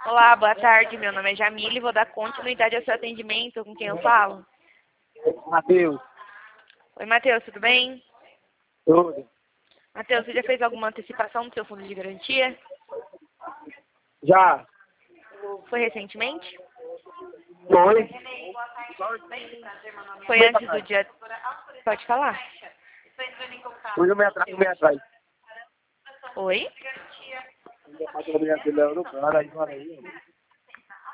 Olá, boa tarde. Meu nome é Jamile e vou dar continuidade ao seu atendimento. Com quem eu falo? Matheus. Oi, Matheus, tudo bem? Tudo. Matheus, você já fez alguma antecipação no seu fundo de garantia? Já. Foi recentemente? Foi. Foi antes do dia... Pode falar. Foi no mês atrás. Oi? Aí, bora aí.